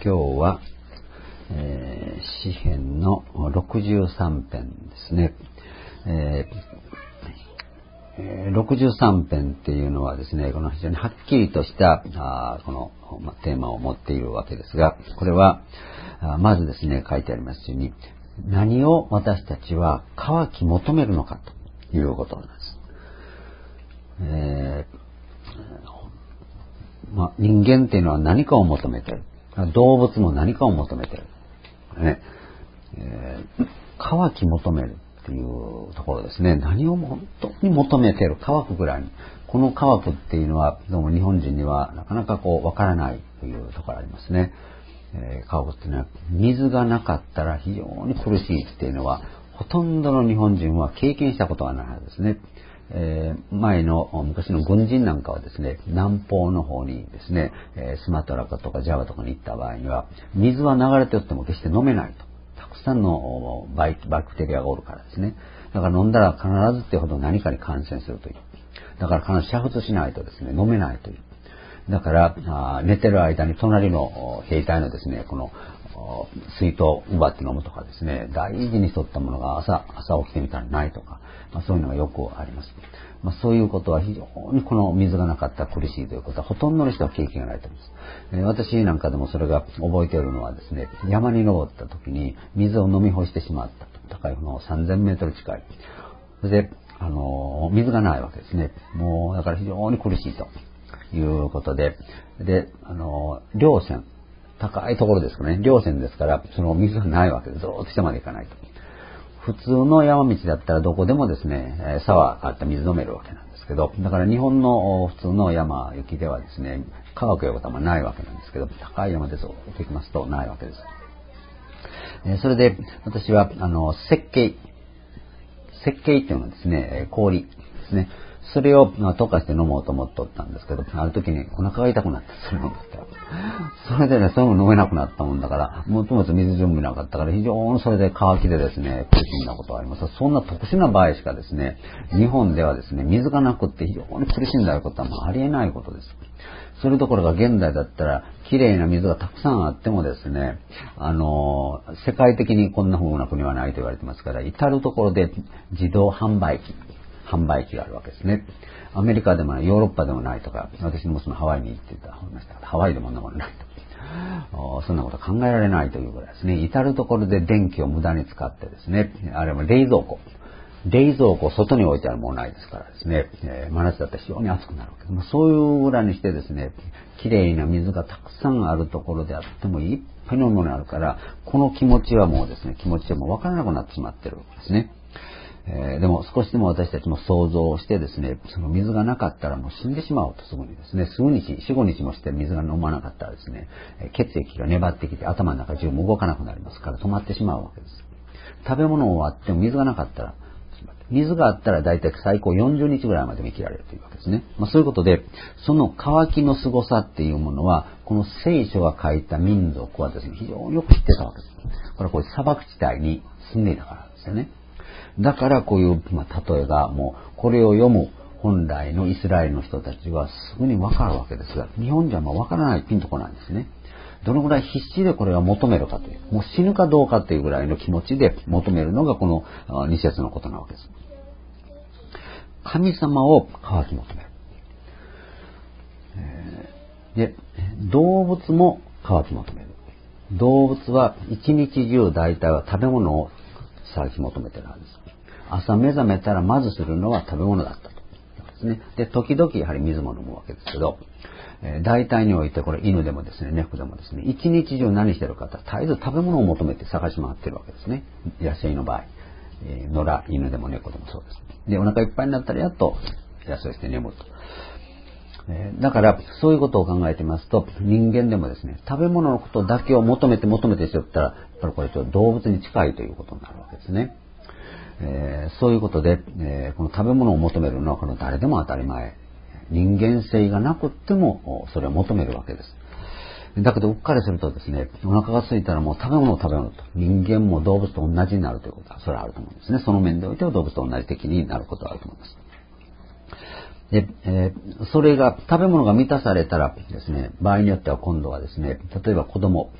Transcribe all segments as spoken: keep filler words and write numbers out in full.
今日は、えー、詩編のろくじゅうさん編ですね。えー、ろくじゅうさん編っていうのはですね、この非常にはっきりとしたあこの、ま、テーマを持っているわけですが、これはあまずですね、書いてありますように、何を私たちは渇き求めるのかということなんです。えーま、人間っていうのは何かを求めている。動物も何かを求めている。ねえー、渇き求めるっていうところですね。何を本当に求めている、渇くぐらいに。この渇くっていうのは、どうも日本人にはなかなかこうわからないというところありますね。えー、渇くっていうのは、水がなかったら非常に苦しいっていうのは、ほとんどの日本人は経験したことがないはずですね。えー、前の昔の軍人なんかはですね、南方の方にですね、えー、スマトラとかジャワとかに行った場合には、水は流れておっても決して飲めないと。たくさんのバイバクテリアがおるからですね。だから飲んだら必ずってほど何かに感染するという。だから必ず煮沸しないとですね、飲めないという。だからあ寝てる間に隣の兵隊のですね、この水筒を奪って飲むとかですね、大事にしとったものが朝、朝起きてみたらないとか、まあ、そういうのがよくあります。まあ、そういうことは非常にこの水がなかったら苦しいということはほとんどの人は経験がないと思います。えー、私なんかでもそれが覚えているのはですね、山に登った時に水を飲み干してしまったと。高いのさんぜんメートル近い。それで、あのー、水がないわけですね。もうだから非常に苦しいということで、で、あのー、稜線。高いところですからね、稜線ですから、その水がないわけで、ずーっと下まで行かないと。普通の山道だったらどこでもですね、沢があって水飲めるわけなんですけど、だから日本の普通の山雪ではですね、乾くようなことはないわけなんですけど、高い山でずっと行きますとないわけです。それで私は、あの、石灰、石灰っていうのはですね、氷ですね。それを溶かして飲もうと思っとったんですけど、ある時にお腹が痛くなって、それ飲んだったら。それでね、それも飲めなくなったもんだから、もともと水準備なかったから、非常にそれで渇きでですね、苦しんだことがあります。そんな特殊な場合しかですね、日本ではですね、水がなくって非常に苦しんだことはもうありえないことです。それどころか現代だったら、きれいな水がたくさんあってもですね、あの、世界的にこんな風な国はないと言われてますから、至るところで自動販売機。販売機があるわけですね。アメリカでもない、ヨーロッパでもないとか、私もそのハワイに行ってたましたが、ハワイでもそんなものないと。そんなこと考えられないというぐらいですね。至るところで電気を無駄に使ってですね、あれも冷蔵庫。冷蔵庫を外に置いてあるものないですからですね、えー、真夏だったら非常に暑くなるわけです。まあ、そういう裏にしてですね、きれいな水がたくさんあるところであってもいっぱいのものがあるから、この気持ちはもうですね、気持ちはもうわからなくなってしまってるわけですね。えー、でも少しでも私たちも想像をしてですね、その水がなかったらもう死んでしまうとすぐにですね、数日、四五日もして水が飲まなかったらですね、血液が粘ってきて頭の中中も動かなくなりますから止まってしまうわけです。食べ物をあっても水がなかったら、水があったら大体最高よんじゅうにちぐらいまで生きられるというわけですね。まあ、そういうことで、その渇きの凄さっていうものは、この聖書が書いた民族はですね、非常によく知ってたわけです。これはこういう砂漠地帯に住んでいたからですよね。だからこういう、まあ、例えがもうこれを読む本来のイスラエルの人たちはすぐにわかるわけですが、日本じゃまあわからない、ピンとこないんですね。どのぐらい必死でこれを求めるかという、もう死ぬかどうかというぐらいの気持ちで求めるのがこのに節のことなわけです。神様を渇き求める。で、動物も渇き求める。動物は一日中大体は食べ物を渇き求めているはずです。朝目覚めたらまずするのは食べ物だったと。ですね。で、時々やはり水も飲むわけですけど、えー、大体においてこれ犬でもですね、猫でもですね、一日中何してるかと絶えず食べ物を求めて探し回ってるわけですね。野生の場合。えー、野良、犬でも猫でもそうです。で、お腹いっぱいになったらやっと野生して眠ると。えー、だから、そういうことを考えてみますと、人間でもですね、食べ物のことだけを求めて求めてしよったら、やっぱりこれちょっと動物に近いということになるわけですね。えー、そういうことで、えー、この食べ物を求めるのはこの誰でも当たり前。人間性がなくってもそれを求めるわけです。だけどうっかりするとですね、お腹が空いたらもう食べ物を食べ物と、人間も動物と同じになるということはそれはあると思うんですね。その面でおいては動物と同じ的になることはあると思います。で、えー、それが食べ物が満たされたらですね、場合によっては今度はですね、例えば子供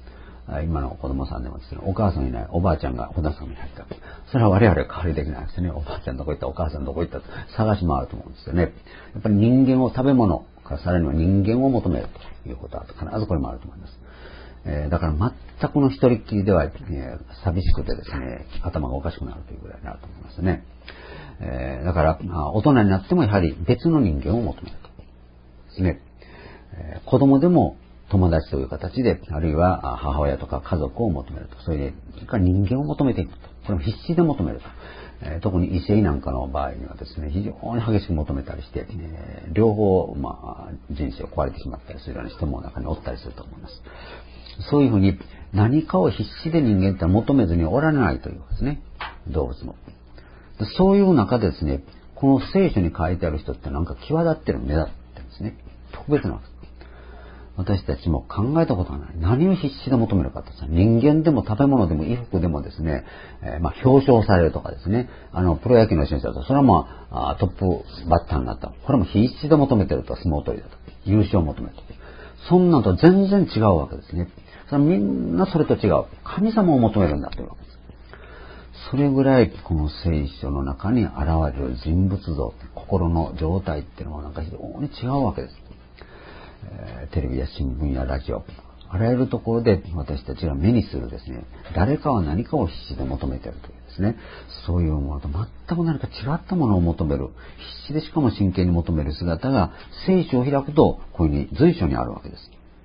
今の子供さんでもですね、お母さんいない、おばあちゃんがお父さんに入った。それは我々は代わりできないですね。おばあちゃんどこ行った、お母さんどこ行ったと探し回ると思うんですよね。やっぱり人間を食べ物からさらには人間を求めるということは必ずこれもあると思います。えー、だから全くの一人っきりでは、えー、寂しくてですね、頭がおかしくなるというぐらいになると思いますね。えー、だから、まあ、大人になってもやはり別の人間を求めるとですね。えー、子供でも友達という形で、あるいは母親とか家族を求めると。それで、それから人間を求めていくと。これも必死で求めると。えー、特に異性なんかの場合にはですね、非常に激しく求めたりして、えー、両方、まあ、人生を壊れてしまったりするような人も中におったりすると思います。そういうふうに何かを必死で人間って求めずにおられないというですね、動物も。そういう中でですね、この聖書に書いてある人ってなんか際立ってる、目立ってるんですね。特別なんです。私たちも考えたことがない。何を必死で求めるかと。人間でも食べ物でも衣服でもですね、えー、まあ表彰されるとかですね、あの、プロ野球の選手だと、それはまあ、トップバッターになった。これも必死で求めてると、相撲取りだと。優勝を求めてる。そんなのと全然違うわけですね。それはみんなそれと違う。神様を求めるんだというわけです。それぐらいこの聖書の中に現れる人物像、心の状態っていうのはなんか非常に違うわけです。えー、テレビや新聞やラジオ、あらゆるところで私たちが目にするですね、誰かは何かを必死で求めているというですね、そういうものと全く何か違ったものを求める、必死でしかも真剣に求める姿が聖書を開くとこういうふうに随所にあるわけです。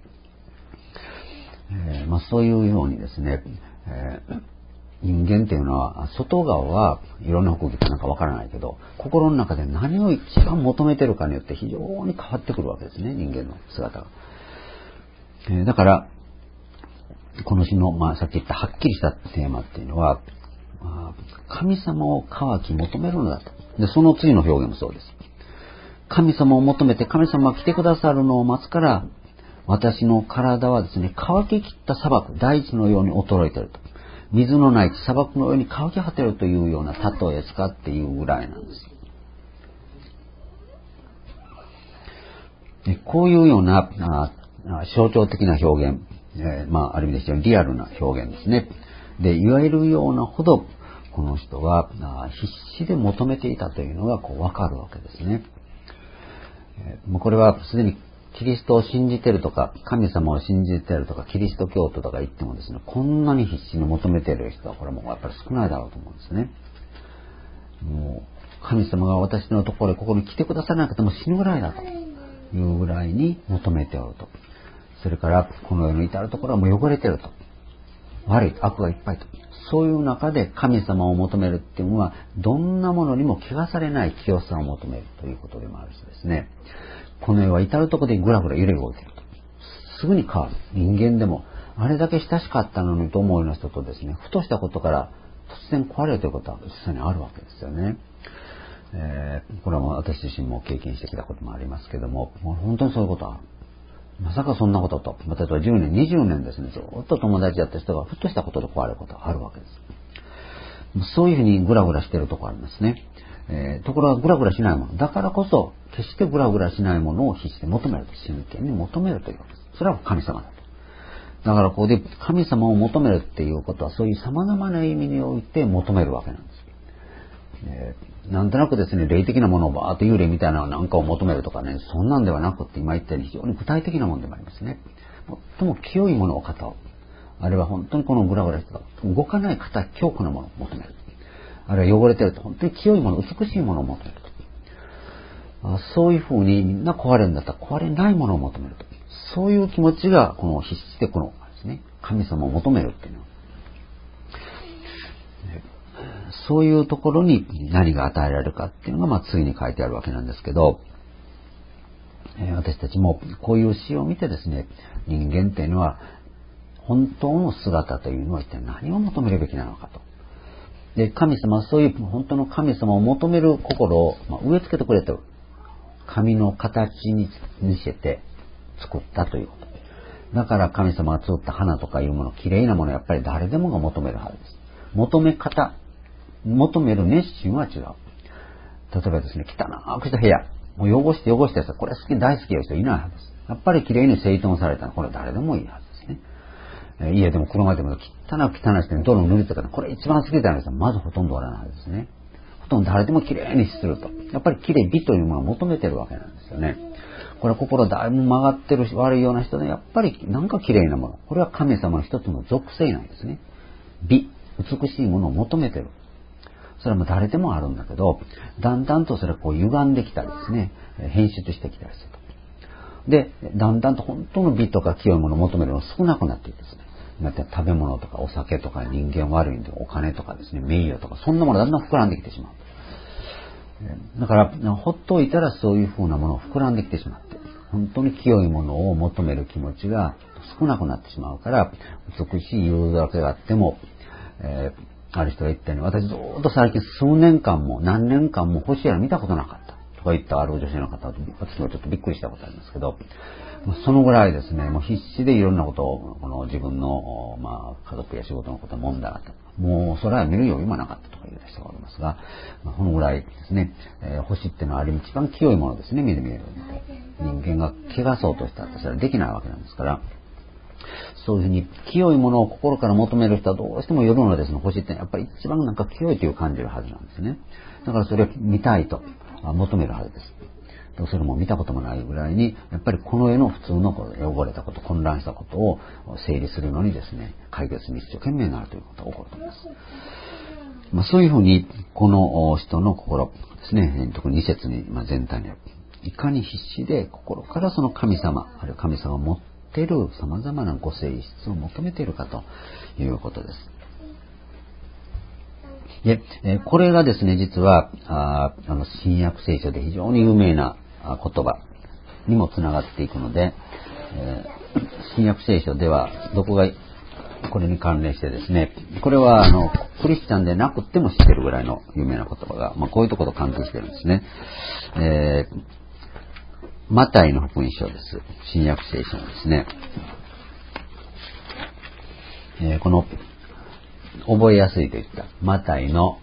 えーまあ、そういうようにですね、えー、人間っていうのは外側はいろんな服着てなんかわからないけど、心の中で何を一番求めてるかによって非常に変わってくるわけですね、人間の姿が。えー、だからこの詩の、まあ、さっき言ったはっきりしたテーマっていうのは、まあ、神様を渇き求めるのだと。でその次の表現もそうです。神様を求めて神様が来てくださるのを待つから、私の体はですね、乾ききった砂漠、大地のように衰えていると。水のない砂漠のように乾き果てるというような例え使っていうぐらいなんです。でこういうようなあ象徴的な表現、えー、まあ、ある意味で非常にリアルな表現ですね。で、言われるようなほど、この人は必死で求めていたというのがこう分かるわけですね。えー、もうこれはすでにキリストを信じてるとか、神様を信じてるとか、キリスト教徒とか言ってもですね、こんなに必死に求めている人は、これもやっぱり少ないだろうと思うんですね。もう、神様が私のところへここに来てくださらなくても死ぬぐらいだというぐらいに求めておると。それから、この世の至るところはもう汚れてると。悪い、悪がいっぱいと。そういう中で神様を求めるっていうのは、どんなものにも汚されない清さを求めるということでもあるしですね。この世は至るところでぐらぐら揺れ動いていると。すぐに変わる。人間でも、あれだけ親しかったのにと思うような人とですね、ふとしたことから突然壊れるということは実際にあるわけですよね。えー、これはもう私自身も経験してきたこともありますけども、もう本当にそういうことはある。まさかそんなことと、例えばじゅうねん、にじゅうねんですね、ずっと友達だった人がふとしたことで壊れることがあるわけです。そういうふうにグラグラしているところありますね。えー、ところがグラグラしないもの。だからこそ、決してグラグラしないものを必死で求めると。真剣に求めるということです。それは神様だと。だからここで神様を求めるっていうことは、そういう様々な意味において求めるわけなんです。えー、なんとなくですね、霊的なものをバーっと幽霊みたいな何かを求めるとかね、そんなんではなくって今言ったように非常に具体的なものでもありますね。最も清いものを語る。あるいは本当にこのグラグラした動かない方、強固なものを求める。あるいは汚れてると本当に清いもの、美しいものを求めると。あそういうふうにみんな壊れるんだったら壊れないものを求めると。そういう気持ちがこの必死でこのですね、神様を求めるっていうのは。そういうところに何が与えられるかっていうのがまあ次に書いてあるわけなんですけど、えー、私たちもこういう詩を見てですね、人間っていうのは本当の姿というのは一体何を求めるべきなのかと。で、神様はそういう本当の神様を求める心を、まあ、植え付けてくれてる。神の形に似せて作ったということ。だから神様が作った花とかいうもの、綺麗なもの、やっぱり誰でもが求めるはずです。求め方、求める熱心は違う。例えばですね、汚くした部屋、もう汚して汚してやつは、これ好き、大好きな人いないはずです。やっぱり綺麗に整頓されたのは、これ誰でもいいはずですね。え家でも車でも汚く汚いして泥を塗りとか、これ一番好きじゃないですか。まずほとんどおらないですね。ほとんど誰でもきれいにすると。やっぱりきれい美というものを求めてるわけなんですよね。これは心だいぶ曲がってる悪いような人で、やっぱりなんかきれいなもの。これは神様の一つの属性なんですね。美、美しいものを求めてる。それはもう誰でもあるんだけど、だんだんとそれはこう歪んできたりですね、変質してきたりすると。で、だんだんと本当の美とか清いものを求めるのが少なくなっていくんですね。だって食べ物とかお酒とか人間悪いんでお金とかですね、名誉とかそんなものだんだん膨らんできてしまう。だからほっといたらそういうふうなものを膨らんできてしまって、本当に清いものを求める気持ちが少なくなってしまうから、美しい夜空があっても、えー、ある人が言ったように、私ずっと最近数年間も何年間も星や見たことなかったとか言ったある女性の方、私もちょっとびっくりしたことありますけど、そのぐらいですね、もう必死でいろんなことを、この自分の、まあ、家族や仕事のことを問題があった。もう空を見る余裕もなかったとかいう人がおりますが、まあ、このぐらいですね、えー、星っていうのはある意味一番清いものですね、目で見えるので。人間が汚そうとしたってそれはできないわけなんですから、そういうふうに清いものを心から求める人はどうしても夜のですね、星ってやっぱり一番なんか清いという感じるはずなんですね。だからそれを見たいと求めるはずです。それも見たこともないぐらいに、やっぱりこの世の普通の汚れたこと、混乱したことを整理するのにですね、解決に一生懸命になるということが起こると思います。まあ、そういうふうに、この人の心ですね、特にに節に、まあ、全体にある。いかに必死で心からその神様、あるいは神様を持っている様々なご性質を求めているかということです。で、これがですね、実は、ああの、新約聖書で非常に有名な言葉にもつながっていくので、えー、新約聖書ではどこがこれに関連してですね、これはあのクリスチャンでなくても知ってるぐらいの有名な言葉が、まあ、こういうところと関係してるんですね。えー、マタイの福音書です。新約聖書のですね、えー、この覚えやすいといったマタイの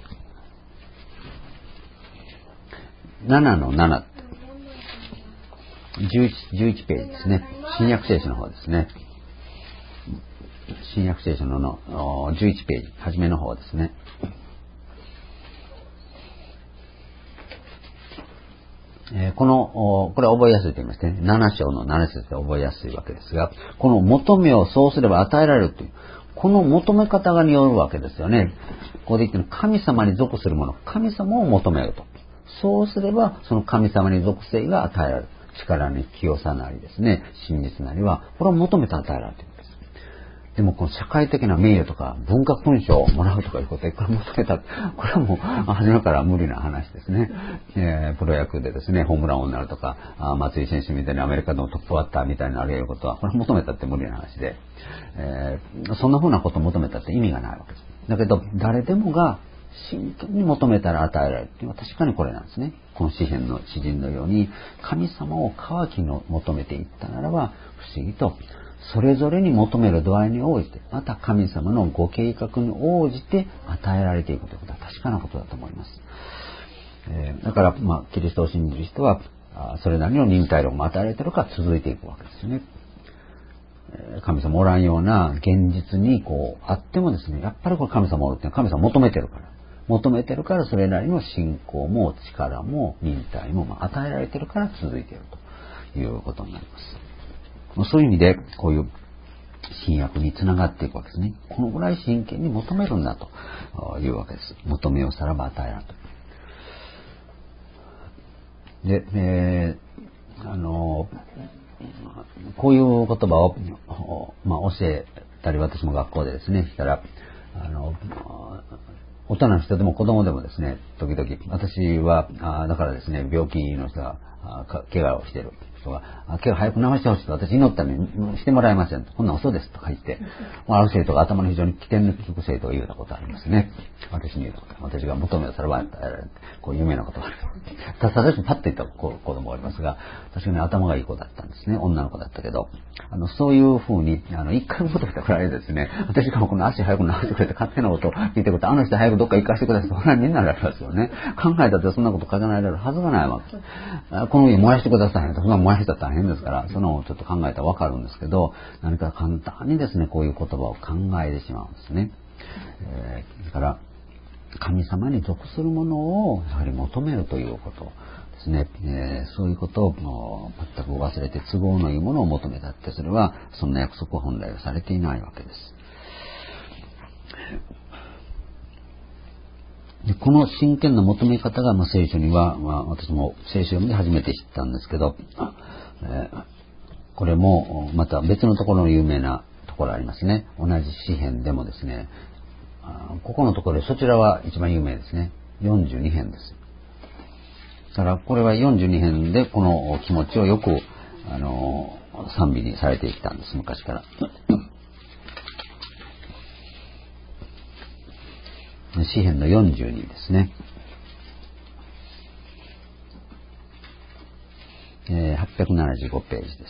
ななのなな、じゅういち、じゅういちページですね。新約聖書の方ですね。新約聖書ののじゅういちページ、初めの方ですね。えー、この、これは覚えやすいと言いましてね、なな章のなな節で覚えやすいわけですが、この求めをそうすれば与えられるという、この求め方がによるわけですよね。ここで言ってる神様に属するもの、神様を求めると。そうすれば、その神様に属性が与えられる。力に清さなりですね、真実なりは、これを求めて与えられているんです。でも、この社会的な名誉とか、文化勲章をもらうとかいうことで、これ求めた、これはもう、初めから無理な話ですね。えー、プロ野球でですね、ホームラン王になるとか、あ松井選手みたいにアメリカのトップバッターみたいになるようなことは、これ求めたって無理な話で、えー、そんな風なことを求めたって意味がないわけです。だけど、誰でもが、真剣に求めたら与えられるっていうのは確かにこれなんですね。この詩篇の詩人のように神様を渇きの求めていったならば不思議とそれぞれに求める度合いに応じてまた神様のご計画に応じて与えられていくということは確かなことだと思います。えー、だからまあキリストを信じる人はそれなりの忍耐力も与えられているから続いていくわけですよね。神様おらんような現実にこうあってもですね、やっぱりこれ神様おるって神様求めてるから。求めてるからそれなりの信仰も力も忍耐も与えられてるから続いているということになります。そういう意味でこういう新約につながっていくわけですね。このぐらい真剣に求めるんだというわけです。求めをさらば与えられると。で、えー、あのこういう言葉を、まあ、教えたり私も学校でですねしたらあの大人の人でも子供でもですね、時々、私は、あだからですね、病気の人が、怪我をしている人が、怪我早く治してほしいと私祈ったのにしてもらえませんと。こんなん嘘ですとか言って、ある生徒が頭の非常に起点の利く生徒が言うたことありますね。私に言うたこと。私が求めをさらば与えられる。こう有名なことがある。ただ私にパッと言った子供がいますが、確かに頭がいい子だったんですね。女の子だったけど、あの、そういう風に、あの、一回も求めたくらいですね、私がこの足早く治してくれて勝手なことを聞いてくれて、あの人早くどっか行かせてくださいと、そんなにみんなられますよね。考えたってそんなこと考えられるはずがないわけ。この家燃やしてくださいと、そんな燃ない人は大変ですから、そのをちょっと考えたらわかるんですけど、何か簡単にですね、こういう言葉を考えてしまうんですね。えー、だから、神様に属するものをやはり求めるということですね。えー、そういうことを全く忘れて都合のいいものを求めたって、それはそんな約束は本来はされていないわけです。でこの真剣な求め方が、まあ、聖書には、まあ、私も聖書を読んで初めて知ったんですけど、えー、これもまた別のところの有名なところありますね。同じ詩編でもですね、ここのところでそちらは一番有名ですね。よんじゅうに編です。だからこれはよんじゅうに編でこの気持ちをよくあの賛美にされてきたんです、昔から。詩編のよんじゅうにですね。えー、はっぴゃくななじゅうごページです。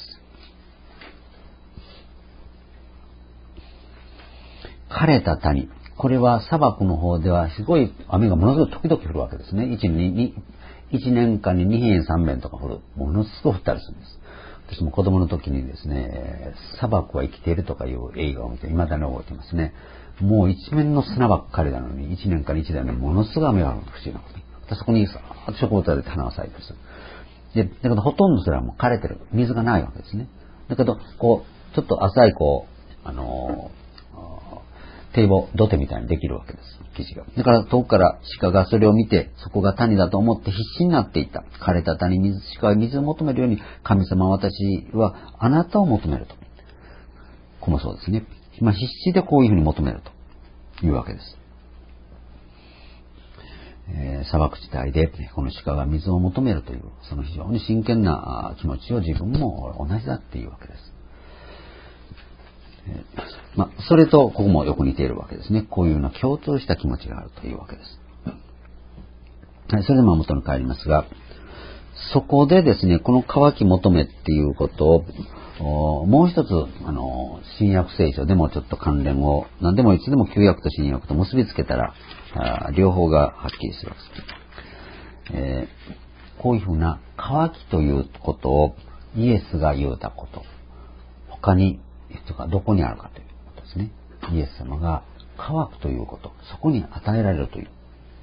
枯れた谷。これは砂漠の方ではすごい雨がものすごい時々降るわけですね。一年一年間ににへんさんべんとか降る。ものすごい降ったりするんです。私も子供の時にですね、砂漠は生きているとかいう映画を見て未だに覚えてますね。もう一面の砂ばっかりなのに、一年間に一台にものすごい雨が降る。不思議なこと。そこにさーっと植物が出て花が咲いてるんです。で、だけどほとんどそれはもう枯れてる。水がないわけですね。だけど、こう、ちょっと浅いこう、あのー、堤防、土手みたいにできるわけです。生地が。だから遠くから鹿がそれを見て、そこが谷だと思って必死になっていた。枯れた谷、水、鹿が水を求めるように、神様私はあなたを求めると。ここもそうですね。まあ、必死でこういうふうに求めるというわけです。えー、砂漠地帯でこの鹿が水を求めるという、その非常に真剣な気持ちを自分も同じだっていうわけです。えー、まあ、それとここもよく似ているわけですね。こういうような共通した気持ちがあるというわけです。はい、それでまあ元に帰りますが、そこでですね、この渇き求めっていうことを、もう一つ、あの、新約聖書でもちょっと関連を、何でもいつでも旧約と新約と結びつけたら、あ両方がはっきりするわけです。えー、こういうふうな渇きということをイエスが言うたこと、他に、どこにあるかということですね。イエス様が渇くということ、そこに与えられるという。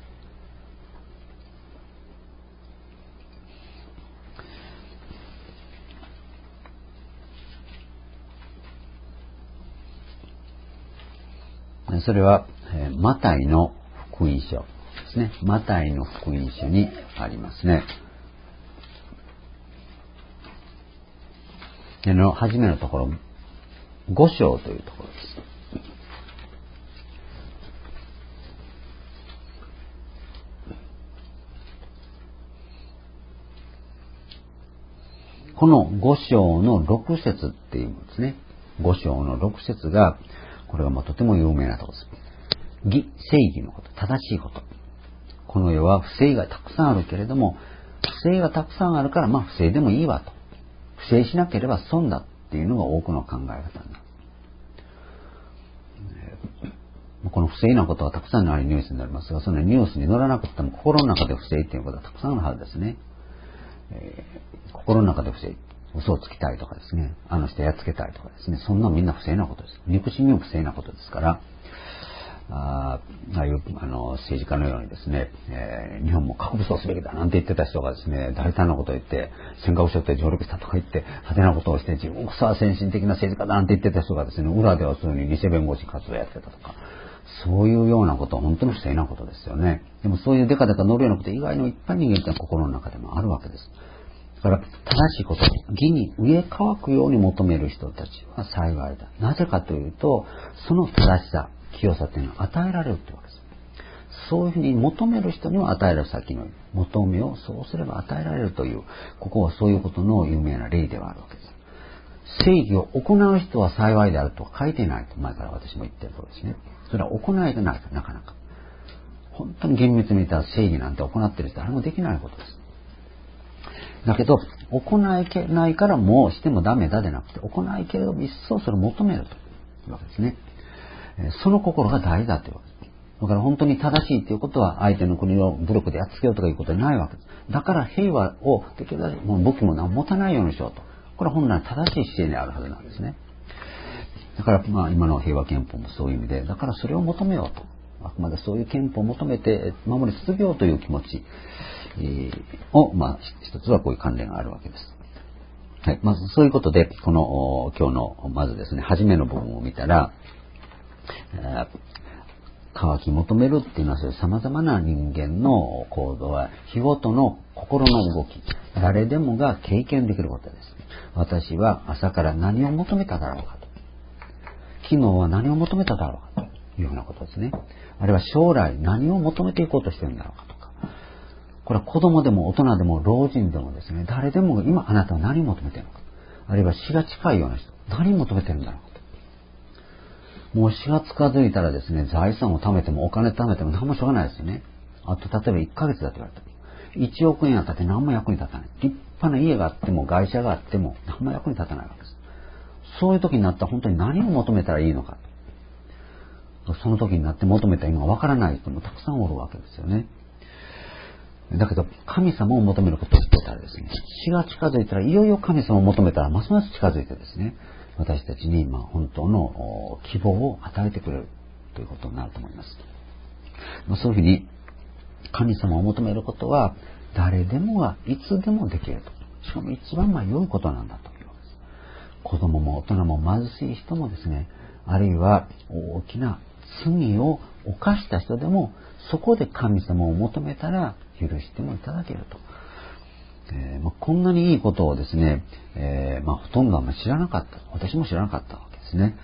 それは、えー、マタイの福音書ですね。マタイの福音書にありますね。での初めのところ、五章というところです。この五章の六節っていうんですね。五章の六節が、これはまあとても有名なところです。義、正義のこと、正しいこと。この世は不正がたくさんあるけれども、不正がたくさんあるから、まあ不正でもいいわと。不正しなければ損だっていうのが多くの考え方になる。この不正なことはたくさんのあるニュースになりますが、そのニュースに乗らなくても心の中で不正っていうことはたくさんあるはずですね。えー、心の中で不正。嘘をつきたいとかですね。あの人やっつけたいとかですね。そんなみんな不正なことです。憎しみも不正なことですから、ああいうあの政治家のようにですね、えー、日本も核武装すべきだなんて言ってた人がですね、大胆なことを言って、尖閣諸島で上陸したとか言って、派手なことをして、自分こそは先進的な政治家だなんて言ってた人がですね、裏では普通に偽弁護士活動やってたとか、そういうようなことは本当に不正なことですよね。でもそういうデカデカ乗るようなこと以外のいっぱい人間って心の中でもあるわけです。だから正しいこと、義に上え乾くように求める人たちは幸いだ。なぜかというと、その正しさ、清さというのは与えられるというわけです。そういうふうに求める人には与えられる、先の求めをそうすれば与えられるという、ここはそういうことの有名な例ではあるわけです。正義を行う人は幸いであると書いてないと、前から私も言ってるそうですね。それは行いがないとなかなか。本当に厳密に見たら正義なんて行ってる人は誰もできないことです。だけど、行いけないからもうしてもダメだでなくて、行いけれども一層それを求めるというわけですね。その心が大事だというわけです。 だから本当に正しいということは相手の国を武力でやっつけようとかいうことはないわけです。だから平和をできるだけもう武器も持たないようにしようと。これは本来正しい姿勢にあるはずなんですね。だからまあ今の平和憲法もそういう意味で、だからそれを求めようと。あくまでそういう憲法を求めて守り続けようという気持ち、えー、を、まあ一つはこういう関連があるわけです。はい。まずそういうことで、この今日のまずですね、初めの部分を見たら、えー渇き求めるっていうのはそういう様々な人間の行動は日ごとの心の動き、誰でもが経験できることです。私は朝から何を求めただろうかと。昨日は何を求めただろうかというようなことですね。あるいは将来何を求めていこうとしてるんだろうかとか。これは子供でも大人でも老人でもですね、誰でも今あなたは何を求めているのか。あるいは死が近いような人、何を求めているんだろうか。もう死が近づいたらですね、財産を貯めてもお金貯めても何もしょうがないですよね。あと例えばいっかげつだと言われた。いちおくえんあったって何も役に立たない。立派な家があっても会社があっても何も役に立たないわけです。そういう時になったら本当に何を求めたらいいのかと。その時になって求めた今わからない人もたくさんおるわけですよね。だけど神様を求めることを知ってたらですね、死が近づいたらいよいよ神様を求めたらますます近づいてですね、私たちにまあ本当の希望を与えてくれるということになると思います。そういうふうに神様を求めることは誰でもがいつでもできると。しかも一番まあ良いことなんだというわけです。子供も大人も貧しい人もですね、あるいは大きな罪を犯した人でもそこで神様を求めたら許してもいただけると。えーまあ、こんなにいいことをですね、えーまあ、ほとんどは知らなかった。私も知らなかったわけですね。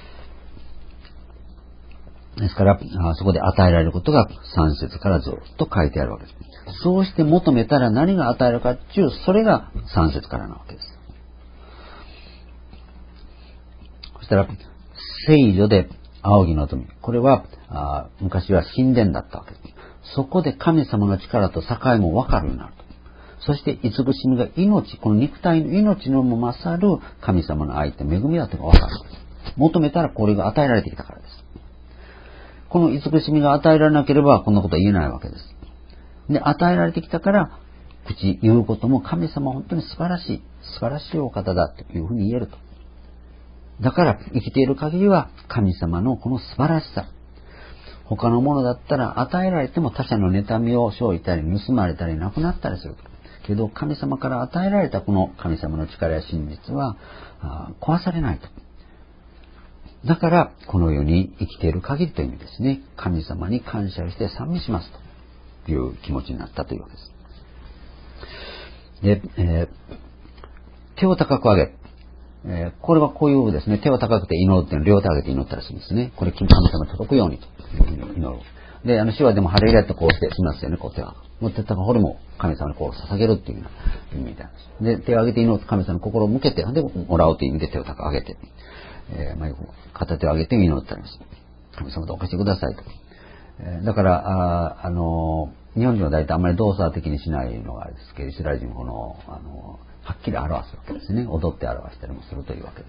ですから、そこで与えられることがさん節からずっと書いてあるわけです。そうして求めたら何が与えるかっていう、それがさん節からなわけです。そしたら、聖女で仰ぎの富。これは、あ昔は神殿だったわけです。そこで神様の力と境も分かるようになると。そして、慈しみが命、この肉体の命のも勝る神様の愛って恵みだというのが分かる。求めたらこれが与えられてきたからです。この慈しみが与えられなければこんなことは言えないわけです。で、与えられてきたから、口言うことも神様は本当に素晴らしい、素晴らしいお方だというふうに言えると。だから生きている限りは神様のこの素晴らしさ。他のものだったら与えられても他者の妬みを生じたり盗まれたりなくなったりすると。けど神様から与えられたこの神様の力や真実は壊されないと。だからこの世に生きている限りという意味ですね。神様に感謝をして賛美しますという気持ちになったというわけです。で、えー、手を高く上げ、えー、これはこういうですね、手を高くて祈るっていうのを両手上げて祈ったらしいんですね。これ神様に届くようにというふうに祈る。で、あの、主はでもハレルヤとこうしてしますよね、こう手は。もう手高ほども神様にこう捧げるっていうような意味なんです。で、手を上げて祈ると神様に心を向けて、で、もらうという意味で手を高く上げて、えー、まあ、片手を上げて祈ってあります。神様どうかしてくださいと。えー、だから、あ、あのー、日本人は大体あんまり動作的にしないのがあれですけど、イスラエル人もこの、あのー、はっきり表すわけですね。踊って表したりもするというわけです。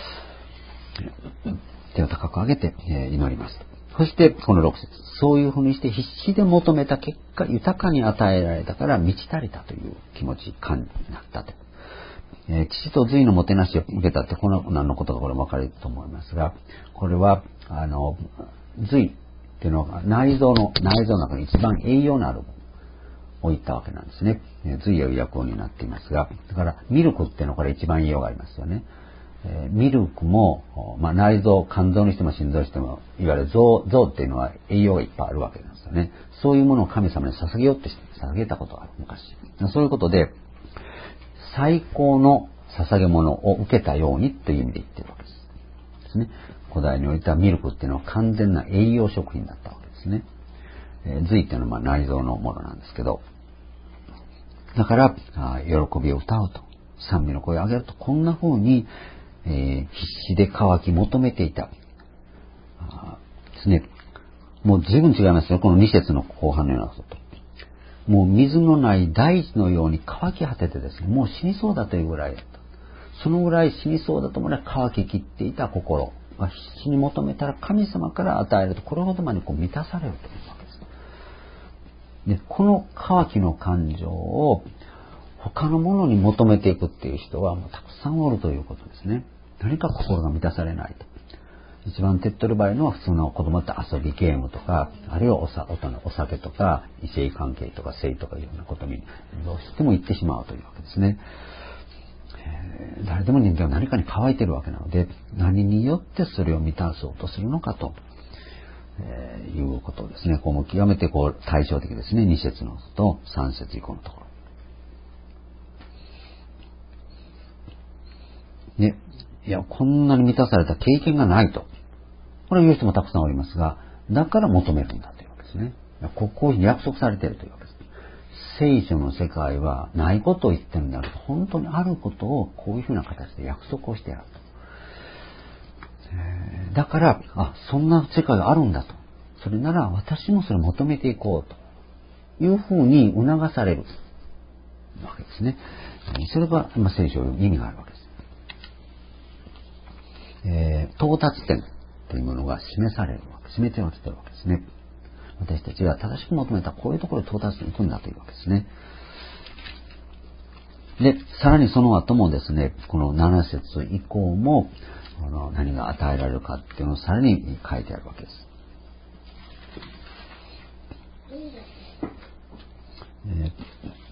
手を高く上げて、えー、祈ります。そしてこのろく節、そういうふうにして必死で求めた結果、豊かに与えられたから満ち足りたという気持ち感になったと。えー、父と髄のもてなしを受けたってこの何のことかこれも分かると思いますが、これはあの髄っていうのは内臓の内臓の中に一番栄養のあるを言ったわけなんですね。髄を訳語になっていますが、だからミルクっていうのはこれ一番栄養がありますよね。えー、ミルクも、まあ、内臓、肝臓にしても心臓にしても、いわゆる臓、臓っていうのは栄養がいっぱいあるわけなんですよね。そういうものを神様に捧げようって捧げたことがある、昔。そういうことで、最高の捧げ物を受けたようにという意味で言ってるわけですね。古代においてはミルクっていうのは完全な栄養食品だったわけですね。えー、髄っていうのはまあ内臓のものなんですけど、だからあ喜びを歌うと、賛美の声を上げると、こんな風に、えー、必死で渇き求めていたあですね。もう随分違いますよ、このに節の後半のようなことと。もう水のない大地のように乾き果ててですね、もう死にそうだというぐらいだった。そのぐらい死にそうだと思うぐらい乾ききっていた心まあ、必死に求めたら神様から与えるとこれほどまでこう満たされるというわけです。で、この渇きの感情を他のものに求めていくっていう人はもうたくさんおるということですね。何か心が満たされないと。一番手っ取り早いのは普通の子供って遊びゲームとか、あるいはおさお酒とか異性関係とか性とかいうようなことにどうしても行ってしまうというわけですね。えー、誰でも人間は何かに乾いているわけなので、何によってそれを満たそうとするのかと、えー、いうことですね。こうも極めてこう対照的ですね。に節のとさん節以降のところ。ね、いや、こんなに満たされた経験がないと。これを言う人もたくさんおりますが、だから求めるんだというわけですね。ここういうふうに約束されているというわけです。聖書の世界はないことを言ってるんであると、本当にあることをこういうふうな形で約束をしてやると。えー、だから、あ、そんな世界があるんだと。それなら私もそれを求めていこうというふうに促されるわけですね。それが今聖書の意味があるわけです。えー、到達点というものが示されるわけ、示てはきているわけですね。私たちが正しく求めたこういうところに到達に行くんだというわけですね。で、さらにその後もですね、このなな節以降もこの何が与えられるかっていうのをさらに書いてあるわけです。えー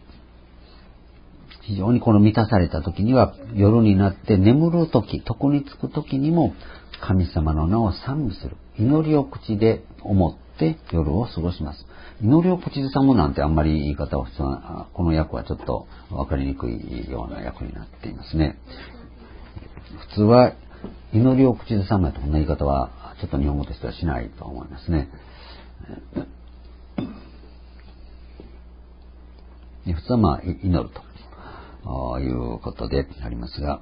非常にこの満たされた時には夜になって眠る時、床につく時にも神様の名を賛美する。祈りを口で思って夜を過ごします。祈りを口ずさむなんてあんまり言い方を普通は、この訳はちょっと分かりにくいような訳になっていますね。普通は祈りを口ずさむとこんな言い方はちょっと日本語としてはしないと思いますね。普通はまあ祈ると。いうことでありますが、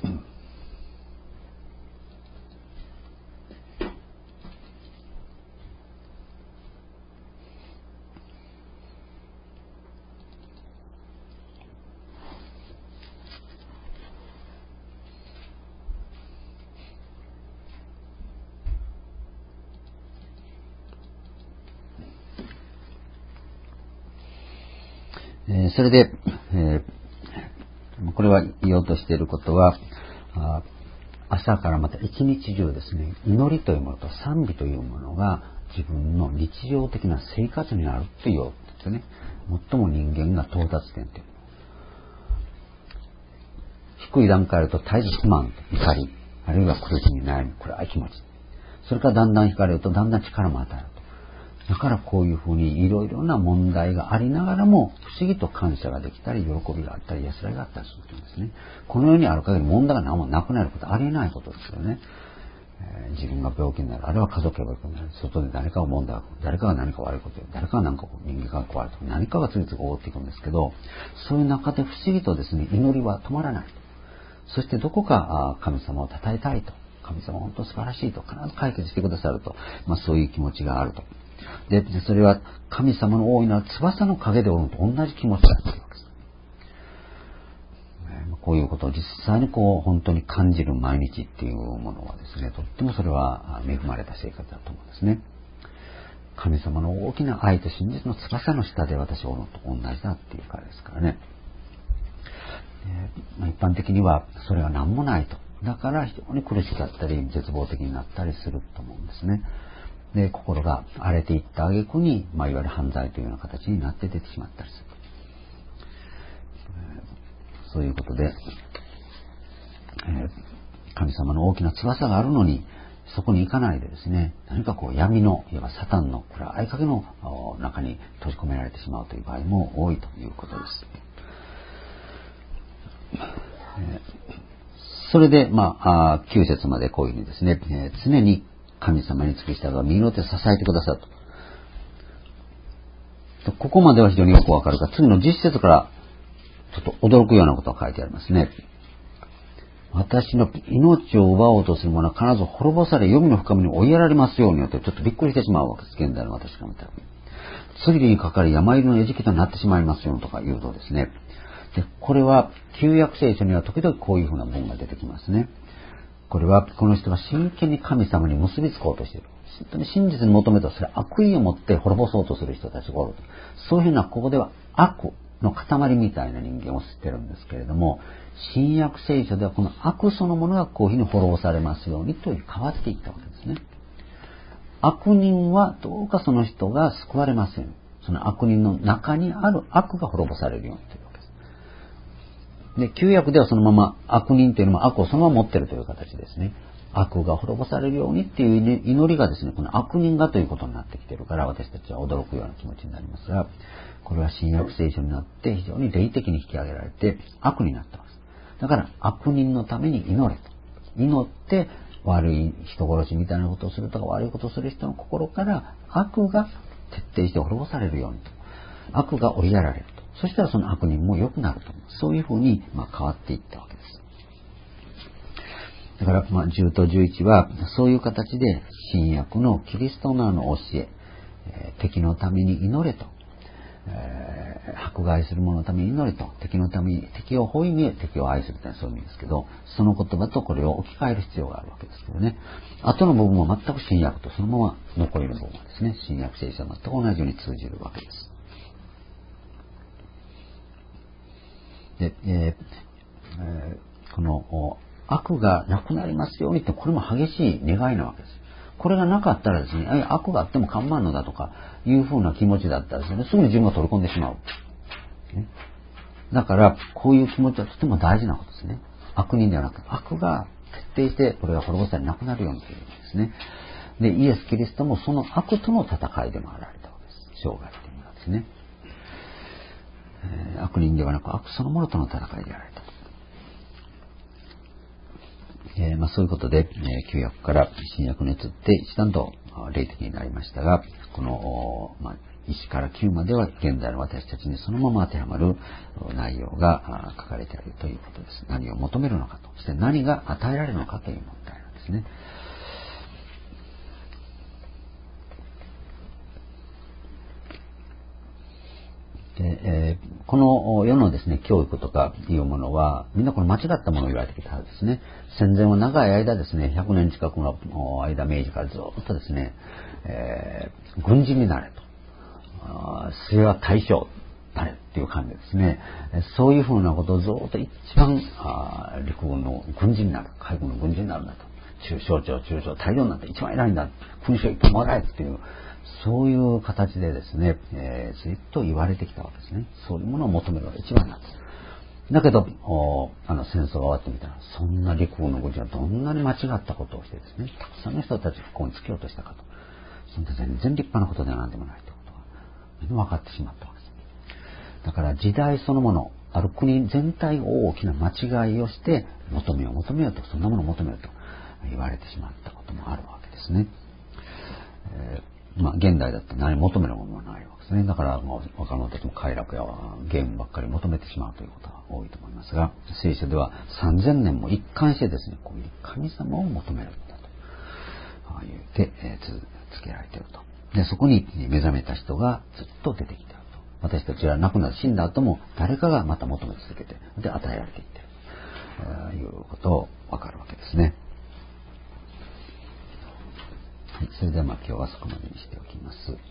えー、それで、えーこれは言おうとしていることは、朝からまた一日中ですね、祈りというものと賛美というものが自分の日常的な生活になるということですね。最も人間が到達点という。低い段階だと絶えず不満、怒り、あるいは苦しみ、悩み、暗い気持ち。それからだんだん惹かれるとだんだん力も与えると。だからこういうふうにいろいろな問題がありながらも不思議と感謝ができたり喜びがあったり安らぎがあったりするんですね。この世にある限り問題が何もなくなることはありえないことですよね。えー、自分が病気になる、あるいは家族が病気になる、外で誰かが問題が起こる、誰かが何か悪いことを言う、誰かが何か人間が壊れると何かが次々覆っていくんですけど、そういう中で不思議とですね、祈りは止まらないと。そしてどこか神様を称えたいと。神様は本当素晴らしいと。必ず解決してくださると。まあそういう気持ちがあると。で、それは神様の大いなる翼の陰でおるのと同じ気持ちだというわけです。こういうことを実際にこう本当に感じる毎日っていうものはですね、とってもそれは恵まれた生活だと思うんですね。神様の大きな愛と真実の翼の下で私はおるのと同じだっていうからですからね。えーまあ、一般的にはそれは何もないと。だから非常に苦しかったり絶望的になったりすると思うんですね。で、心が荒れていった挙句に、まあ、いわゆる犯罪というような形になって出てしまったりする。えー、そういうことで、えー、神様の大きな翼があるのに、そこに行かないでですね、何かこう闇の、いわばサタンの暗い影の中に閉じ込められてしまうという場合も多いということです。えー、それで、まあ、きゅう節までこういうふうにですね、えー、常に神様につき従う右の手を支えてくださると。ここまでは非常によくわかるが、次のじゅっ節からちょっと驚くようなことが書いてありますね。私の命を奪おうとする者は必ず滅ぼされ、黄泉の深みに追いやられますようによって、ちょっとびっくりしてしまうわけです。現代の私が見たら。次にかかり山入りの餌食となってしまいますよとか言うとですね。で、これは旧約聖書には時々こういうふうな文が出てきますね。 これはこの人が真剣に神様に結びつこうとしている。本当に真実に求めたらそれは悪意を持って滅ぼそうとする人たちがおると。そういうふうなここでは悪の塊みたいな人間を知ってるんですけれども、新約聖書ではこの悪そのものがこういうふうに滅ぼされますようにという変わっていったわけですね。悪人はどうかその人が救われません。その悪人の中にある悪が滅ぼされるようにというわけです。で、旧約ではそのまま悪人というのも悪をそのまま持っているという形ですね。悪が滅ぼされるようにっていう祈りがですね、この悪人がということになってきているから、私たちは驚くような気持ちになりますが、これは新約聖書になって非常に霊的に引き上げられて悪になっています。だから悪人のために祈れと。祈って悪い人殺しみたいなことをするとか悪いことをする人の心から悪が徹底して滅ぼされるようにと。悪が追いやられると。そしたらその悪人も良くなると。そういうふうにまあ変わっていったわけです。だから、まあ、じゅうとじゅういちは、そういう形で、新約のキリストのあの教え、えー、敵のために祈れと、えー、迫害する者のために祈れと、敵のために、敵を包囲見え、敵を愛するというのはそういう意味ですけど、その言葉とこれを置き換える必要があるわけですけどね。後の部分は全く新約とそのまま残りの部分はですね、新約聖書は全く同じように通じるわけです。で、えーえー、この、悪がなくなりますようにって、これも激しい願いなわけです。これがなかったらですね、悪があっても構わんのだとかいうふうな気持ちだったらですね、すぐに自分が取り込んでしまう。ね、だから、こういう気持ちはとても大事なことですね。悪人ではなく、悪が徹底してこれが滅ぼされなくなるようにというですね。で、イエス・キリストもその悪との戦いでもあられたわけです。生涯というのはですね。えー、悪人ではなく、悪そのものとの戦いであられた。えーまあ、そういうことで、えー、旧約から新約に移って一段と霊的になりましたが、この、まあ、いちからきゅうまでは現在の私たちにそのまま当てはまる内容が書かれてあるということです。何を求めるのかと、そして何が与えられるのかという問題なんですね。でえー、この世のですね、教育とかいうものは、みんなこの間違ったものを言われてきたはずですね。戦前は長い間ですね、ひゃくねん近くの間、明治からずっとですね、えー、軍人になれと。末は大将なれっていう感じですね。そういうふうなことをずっと一番陸軍の軍人になる、海軍の軍人になるんだと。中省庁、中将、大将になって一番偉いんだ。勲章いっぱいもらえっていう。そういう形でですね、えー、ずっと言われてきたわけですね。そういうものを求めるのが一番なんです。だけど、あの戦争が終わってみたら、そんな陸軍の軍人はどんなに間違ったことをしてですね、たくさんの人たちを不幸につけようとしたかと。そんな全然立派なことではなんでもないということが、みんな分かってしまったわけです。だから時代そのもの、ある国全体を大きな間違いをして、求めよう求めようと、そんなものを求めようと言われてしまったこともあるわけですね。えーまあ、現代だって何求めるものはないわけですね。だから、もう若者たちも快楽やゲームばっかり求めてしまうということが多いと思いますが、聖書ではさんぜんねんも一貫してですね、こういう神様を求めるんだと言って、えー、続けられていると。で、そこに目覚めた人がずっと出てきていると。私たちは亡くなって死んだ後も誰かがまた求め続けて、で、与えられていっているということをわかるわけですね。はい、それではまあ今日はそこまでにしておきます。